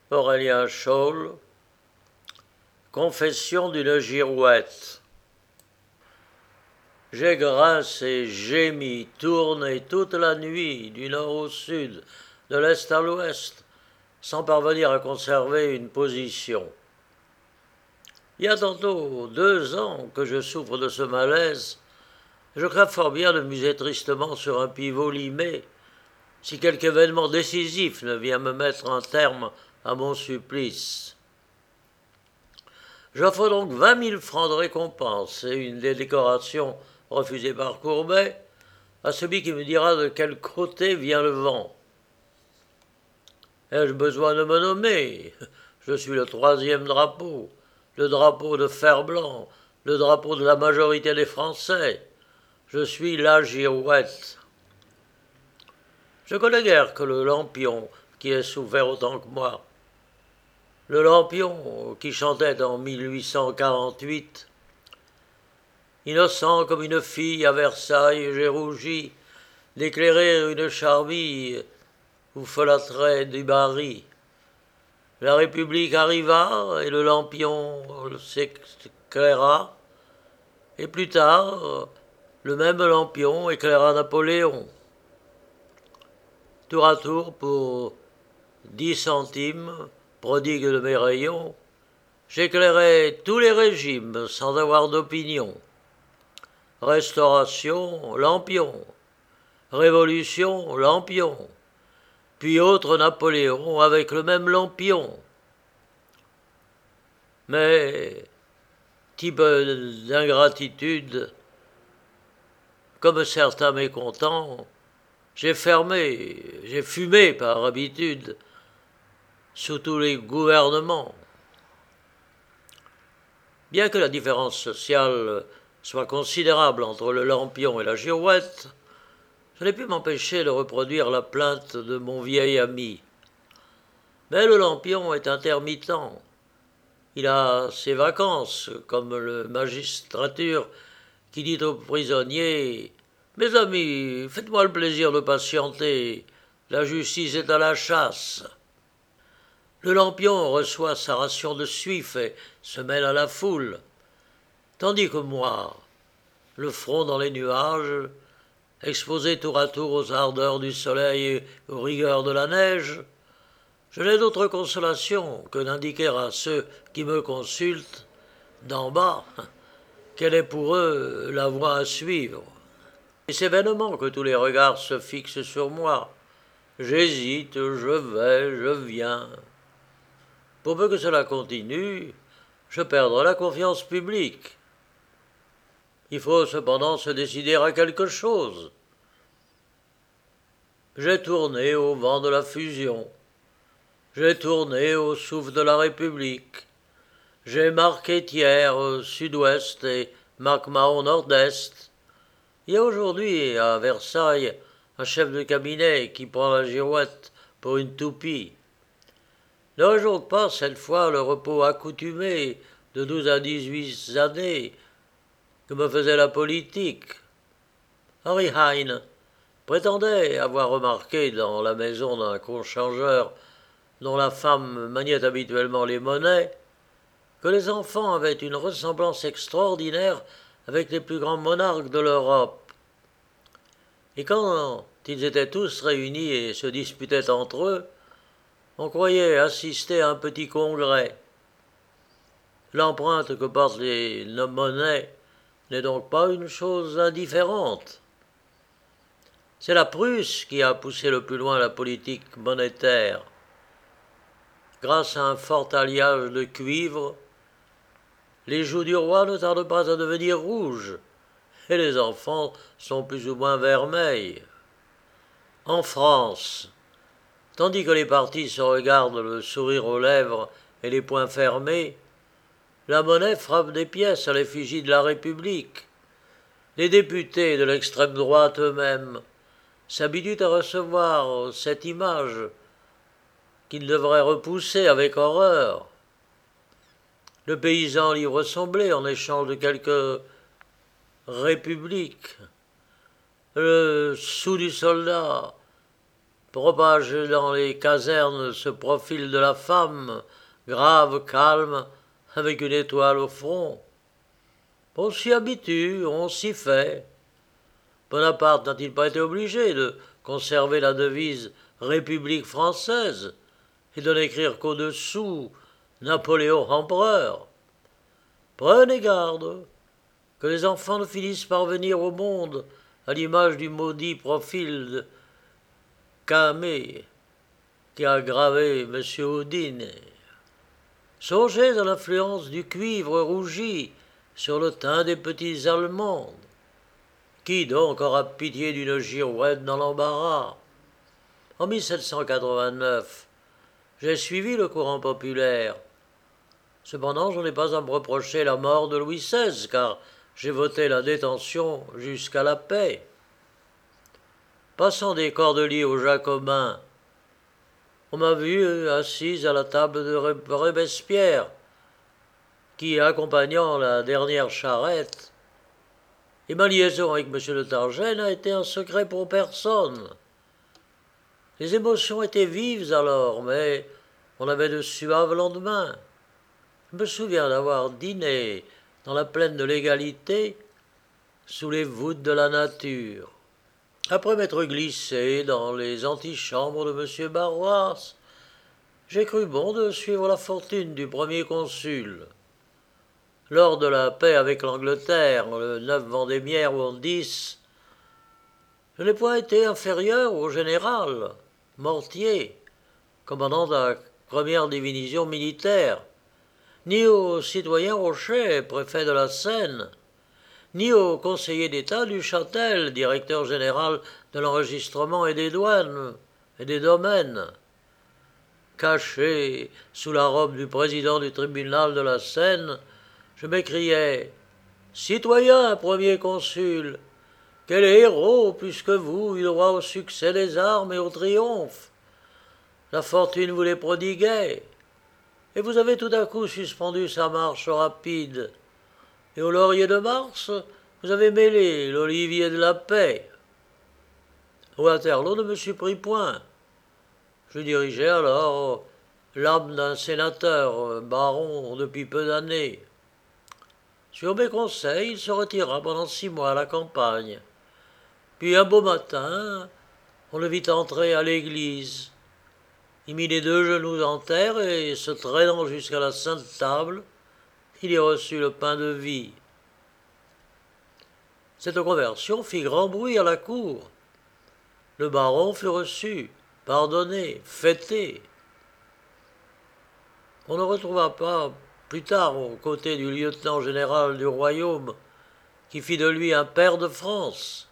Aurélien Scholl, Confession d'une girouette. J'ai grincé, gémi, tourné toute la nuit, du nord au sud, de l'est à l'ouest, sans parvenir à conserver une position. Il y a tantôt 2 ans que je souffre de ce malaise. Je crains fort bien de muser tristement sur un pivot limé, si quelque événement décisif ne vient me mettre un terme à mon supplice. J'offre donc 20 000 francs de récompense et une des décorations refusée par Courbet à celui qui me dira de quel côté vient le vent. Ai-je besoin de me nommer? Je suis le 3e drapeau, le drapeau de fer-blanc, le drapeau de la majorité des Français. Je suis la girouette. Je connais guère que le lampion qui ait souffert autant que moi. Le lampion qui chantait en 1848 « Innocent comme une fille à Versailles, j'ai rougi d'éclairer une charmille où folâtrait du baril. La République arriva et le lampion s'éclaira, et plus tard, le même lampion éclaira Napoléon. Tour à tour, pour 10 centimes, prodigue de mes rayons, j'éclairai tous les régimes sans avoir d'opinion. Restauration, lampion. Révolution, lampion. Puis autre Napoléon avec le même lampion. Mais, type d'ingratitude, comme certains mécontents, j'ai fumé par habitude, sous tous les gouvernements. Bien que la différence sociale soit considérable entre le lampion et la girouette, je n'ai pu m'empêcher de reproduire la plainte de mon vieil ami. Mais le lampion est intermittent. Il a ses vacances, comme le magistrature qui dit aux prisonniers « Mes amis, faites-moi le plaisir de patienter, la justice est à la chasse ». Le lampion reçoit sa ration de suif et se mêle à la foule, tandis que moi, le front dans les nuages, exposé tour à tour aux ardeurs du soleil et aux rigueurs de la neige, je n'ai d'autre consolation que d'indiquer à ceux qui me consultent, d'en bas, quelle est pour eux la voie à suivre. Et c'est vainement que tous les regards se fixent sur moi. J'hésite, je vais, je viens. Pour peu que cela continue, je perdrai la confiance publique. Il faut cependant se décider à quelque chose. J'ai tourné au vent de la fusion. J'ai tourné au souffle de la République. J'ai marqué Thiers au sud-ouest et Mac-Mahon au nord-est. Il y a aujourd'hui à Versailles un chef de cabinet qui prend la girouette pour une toupie. N'aurais-je donc pas cette fois le repos accoutumé de 12 à 18 années que me faisait la politique? Henry Heine prétendait avoir remarqué dans la maison d'un conchangeur dont la femme maniait habituellement les monnaies que les enfants avaient une ressemblance extraordinaire avec les plus grands monarques de l'Europe. Et quand ils étaient tous réunis et se disputaient entre eux, on croyait assister à un petit congrès. L'empreinte que portent les monnaies n'est donc pas une chose indifférente. C'est la Prusse qui a poussé le plus loin la politique monétaire. Grâce à un fort alliage de cuivre, les joues du roi ne tardent pas à devenir rouges, et les enfants sont plus ou moins vermeils. En France, tandis que les partis se regardent le sourire aux lèvres et les poings fermés, la monnaie frappe des pièces à l'effigie de la République. Les députés de l'extrême droite eux-mêmes s'habituent à recevoir cette image qu'ils devraient repousser avec horreur. Le paysan livre son blé en échange de quelques républiques. Le sou du soldat propage dans les casernes ce profil de la femme, grave, calme, avec une étoile au front. On s'y habitue, on s'y fait. Bonaparte n'a-t-il pas été obligé de conserver la devise République française et de n'écrire qu'au-dessous Napoléon empereur? Prenez garde que les enfants ne finissent par venir au monde à l'image du maudit profil de Camé qui a gravé M. Houdin. Songez à l'influence du cuivre rougi sur le teint des petits Allemandes. Qui donc aura pitié d'une girouette dans l'embarras? En 1789, j'ai suivi le courant populaire. Cependant, je n'ai pas à me reprocher la mort de Louis XVI, car j'ai voté la détention jusqu'à la paix. Passant des Cordeliers aux Jacobins, on m'a vu assise à la table de Robespierre, qui, accompagnant la dernière charrette, et ma liaison avec M. de Target n'a été un secret pour personne. Les émotions étaient vives alors, mais on avait de suaves lendemains. Je me souviens d'avoir dîné dans la plaine de l'égalité, sous les voûtes de la nature. Après m'être glissé dans les antichambres de M. Barrois, j'ai cru bon de suivre la fortune du premier consul. Lors de la paix avec l'Angleterre, le 9 Vendémiaire ou en 10, je n'ai point été inférieur au général Mortier, commandant de la première division militaire, ni au citoyen Rochet, préfet de la Seine, ni au conseiller d'État du Châtel, directeur général de l'enregistrement et des douanes et des domaines. Caché sous la robe du président du tribunal de la Seine, je m'écriais « Citoyen premier consul, quel héros plus que vous eut droit au succès des armes et au triomphe? La fortune vous les prodiguait, et vous avez tout à coup suspendu sa marche rapide, et au laurier de Mars, vous avez mêlé l'olivier de la paix. » Au Waterloo ne me suis pris point. Je dirigeais alors l'âme d'un sénateur, baron depuis peu d'années. Sur mes conseils, il se retira pendant 6 mois à la campagne. Puis un beau matin, on le vit entrer à l'église. Il mit les 2 genoux en terre et, se traînant jusqu'à la sainte table, il y reçut le pain de vie. Cette conversion fit grand bruit à la cour. Le baron fut reçu, pardonné, fêté. On ne retrouva pas plus tard aux côtés du lieutenant général du royaume qui fit de lui un pair de France.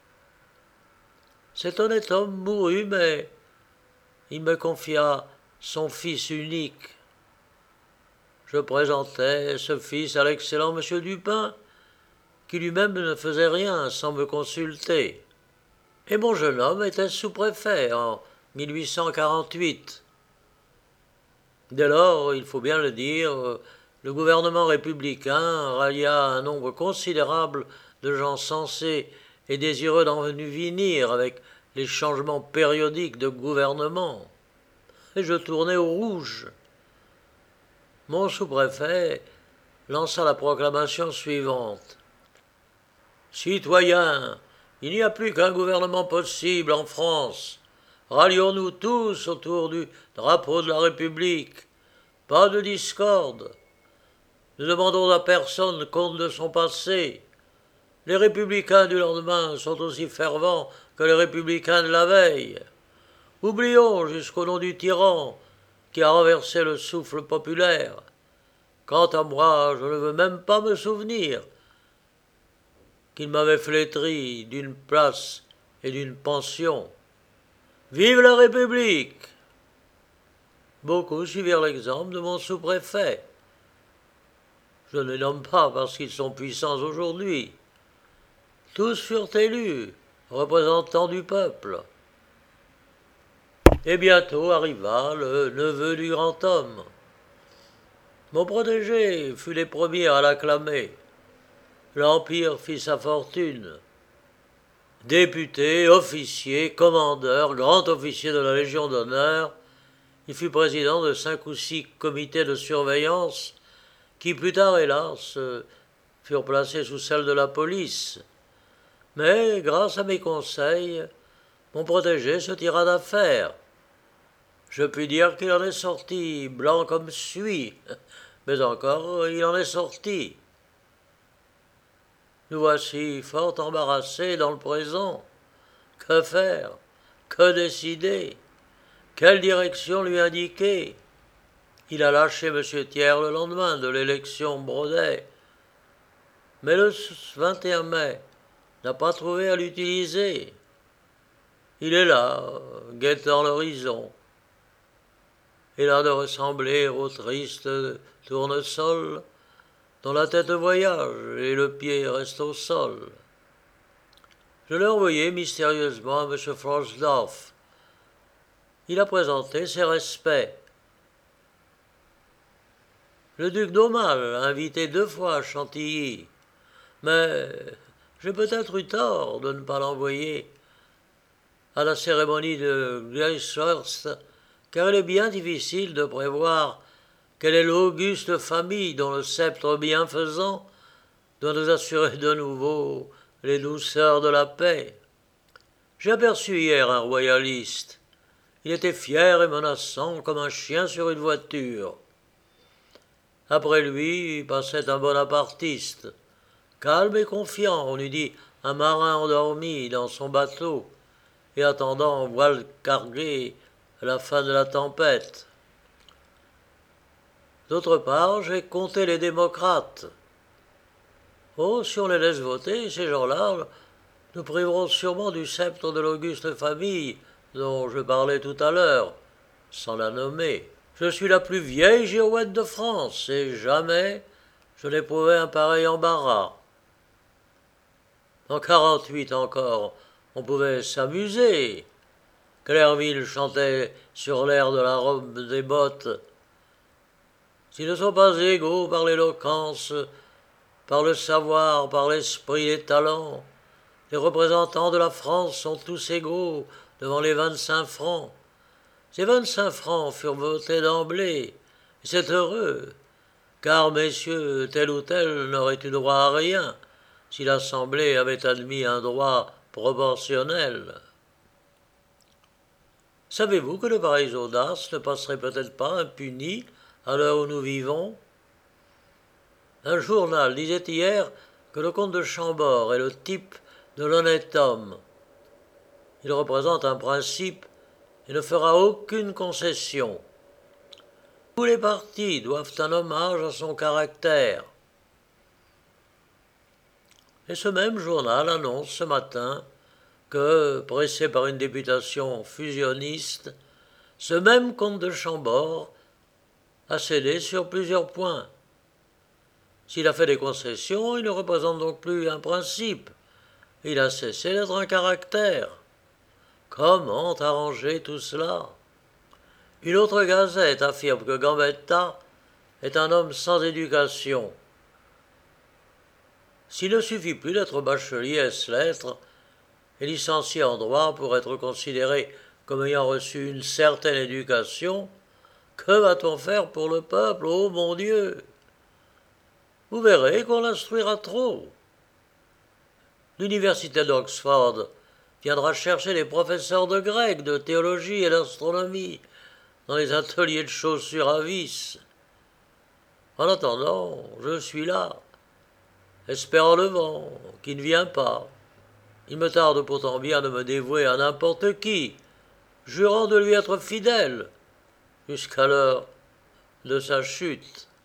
Cet honnête homme mourut, mais il me confia son fils unique. Je présentai ce fils à l'excellent M. Dupin, qui lui-même ne faisait rien sans me consulter. Et mon jeune homme était sous-préfet en 1848. Dès lors, il faut bien le dire, le gouvernement républicain rallia un nombre considérable de gens sensés et désireux d'en venir avec les changements périodiques de gouvernement. Et je tournai au rouge. Mon sous-préfet lança la proclamation suivante. « Citoyens, il n'y a plus qu'un gouvernement possible en France. Rallions-nous tous autour du drapeau de la République. Pas de discorde. Ne demandons à personne compte de son passé. Les républicains du lendemain sont aussi fervents que les républicains de la veille. Oublions jusqu'au nom du tyran qui a renversé le souffle populaire. Quant à moi, je ne veux même pas me souvenir qu'il m'avait flétri d'une place et d'une pension. Vive la République !» Beaucoup suivirent l'exemple de mon sous-préfet. Je ne les nomme pas parce qu'ils sont puissants aujourd'hui. Tous furent élus, représentants du peuple. Et bientôt arriva le neveu du grand homme. Mon protégé fut les premiers à l'acclamer. L'Empire fit sa fortune. Député, officier, commandeur, grand officier de la Légion d'honneur, il fut président de 5 ou 6 comités de surveillance qui plus tard, hélas, furent placés sous celle de la police. Mais, grâce à mes conseils, mon protégé se tira d'affaire. Je puis dire qu'il en est sorti blanc comme suie, mais encore il en est sorti. Nous voici fort embarrassés dans le présent. Que faire? Que décider? Quelle direction lui indiquer? Il a lâché M. Thiers le lendemain de l'élection Brodet, mais le 21 mai n'a pas trouvé à l'utiliser. Il est là, guettant l'horizon. Il a de ressembler au triste tournesol dont la tête voyage et le pied reste au sol. Je l'ai envoyé mystérieusement à M. Frosdorf. Il a présenté ses respects. Le duc d'Aumale l'a invité 2 fois à Chantilly, mais j'ai peut-être eu tort de ne pas l'envoyer à la cérémonie de Gleichhorst, car il est bien difficile de prévoir quelle est l'auguste famille dont le sceptre bienfaisant doit nous assurer de nouveau les douceurs de la paix. J'ai aperçu hier un royaliste. Il était fier et menaçant comme un chien sur une voiture. Après lui passait un bonapartiste, calme et confiant, on eût dit un marin endormi dans son bateau et attendant en voile carguée la fin de la tempête. D'autre part, j'ai compté les démocrates. Oh, si on les laisse voter, ces gens-là nous priveront sûrement du sceptre de l'auguste famille dont je parlais tout à l'heure, sans la nommer. Je suis la plus vieille girouette de France, et jamais je n'éprouvai un pareil embarras. En 48 encore, on pouvait s'amuser. Clerville chantait sur l'air de la robe des bottes. S'ils ne sont pas égaux par l'éloquence, par le savoir, par l'esprit, les talents, les représentants de la France sont tous égaux devant les 25 francs. Ces 25 francs furent votés d'emblée, et c'est heureux, car, messieurs, tel ou tel n'aurait eu droit à rien si l'Assemblée avait admis un droit proportionnel. Savez-vous que de pareilles audaces ne passeraient peut-être pas impunies à l'heure où nous vivons? Un journal disait hier que le comte de Chambord est le type de l'honnête homme. Il représente un principe et ne fera aucune concession. Tous les partis doivent un hommage à son caractère. Et ce même journal annonce ce matin que, pressé par une députation fusionniste, ce même comte de Chambord a cédé sur plusieurs points. S'il a fait des concessions, il ne représente donc plus un principe. Il a cessé d'être un caractère. Comment arranger tout cela? Une autre gazette affirme que Gambetta est un homme sans éducation. S'il ne suffit plus d'être bachelier ès-lettres et licencié en droit pour être considéré comme ayant reçu une certaine éducation, que va-t-on faire pour le peuple, ô mon Dieu? Vous verrez qu'on l'instruira trop. L'université d'Oxford viendra chercher les professeurs de grec, de théologie et d'astronomie dans les ateliers de chaussures à vis. En attendant, je suis là, espérant le vent, qui ne vient pas. Il me tarde pourtant bien de me dévouer à n'importe qui, jurant de lui être fidèle, jusqu'à l'heure de sa chute.